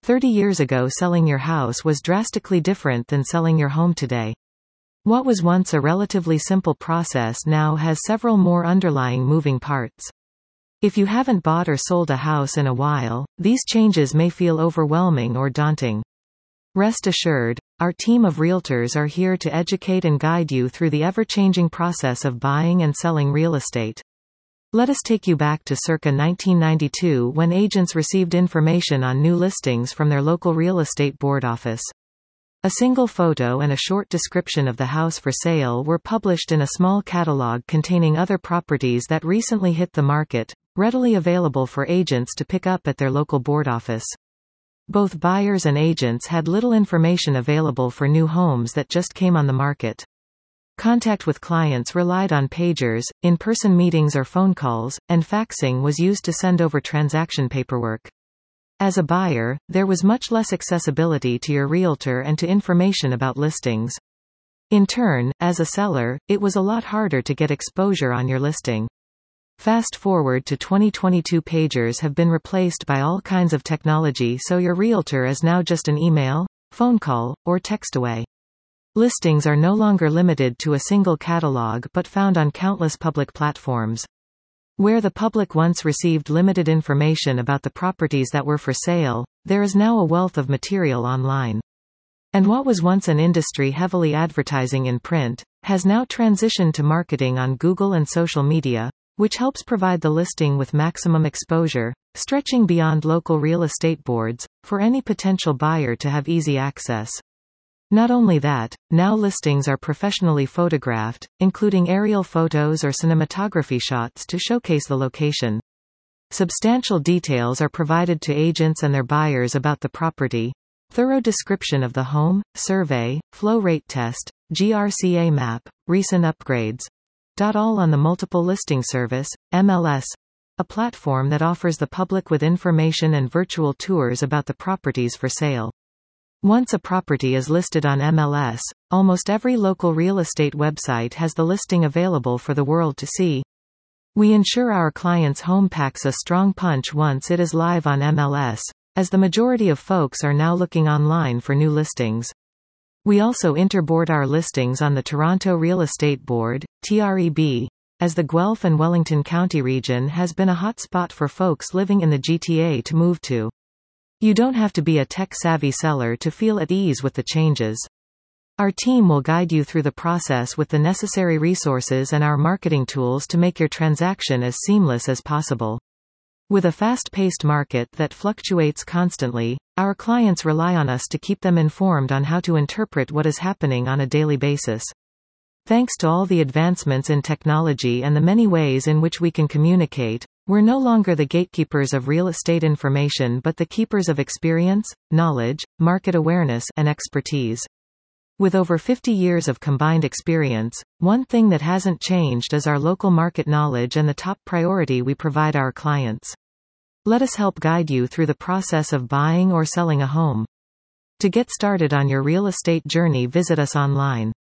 30 years ago, selling your house was drastically different than selling your home today. What was once a relatively simple process now has several more underlying moving parts. If you haven't bought or sold a house in a while, these changes may feel overwhelming or daunting. Rest assured, our team of realtors are here to educate and guide you through the ever-changing process of buying and selling real estate. Let us take you back to circa 1992, when agents received information on new listings from their local real estate board office. A single photo and a short description of the house for sale were published in a small catalog containing other properties that recently hit the market, readily available for agents to pick up at their local board office. Both buyers and agents had little information available for new homes that just came on the market. Contact with clients relied on pagers, in-person meetings or phone calls, and faxing was used to send over transaction paperwork. As a buyer, there was much less accessibility to your realtor and to information about listings. In turn, as a seller, it was a lot harder to get exposure on your listing. Fast forward to 2022, pagers have been replaced by all kinds of technology, so your realtor is now just an email, phone call, or text away. Listings are no longer limited to a single catalog but found on countless public platforms. Where the public once received limited information about the properties that were for sale, there is now a wealth of material online. And what was once an industry heavily advertising in print, has now transitioned to marketing on Google and social media, which helps provide the listing with maximum exposure, stretching beyond local real estate boards, for any potential buyer to have easy access. Not only that, now listings are professionally photographed, including aerial photos or cinematography shots to showcase the location. Substantial details are provided to agents and their buyers about the property. Thorough description of the home, survey, flow rate test, GRCA map, recent upgrades. All on the Multiple Listing Service, MLS, a platform that offers the public with information and virtual tours about the properties for sale. Once a property is listed on MLS, almost every local real estate website has the listing available for the world to see. We ensure our clients' home packs a strong punch once it is live on MLS, as the majority of folks are now looking online for new listings. We also interboard our listings on the Toronto Real Estate Board, TREB, as the Guelph and Wellington County region has been a hot spot for folks living in the GTA to move to. You don't have to be a tech-savvy seller to feel at ease with the changes. Our team will guide you through the process with the necessary resources and our marketing tools to make your transaction as seamless as possible. With a fast-paced market that fluctuates constantly, our clients rely on us to keep them informed on how to interpret what is happening on a daily basis. Thanks to all the advancements in technology and the many ways in which we can communicate, we're no longer the gatekeepers of real estate information but the keepers of experience, knowledge, market awareness, and expertise. With over 50 years of combined experience, one thing that hasn't changed is our local market knowledge and the top priority we provide our clients. Let us help guide you through the process of buying or selling a home. To get started on your real estate journey, visit us online.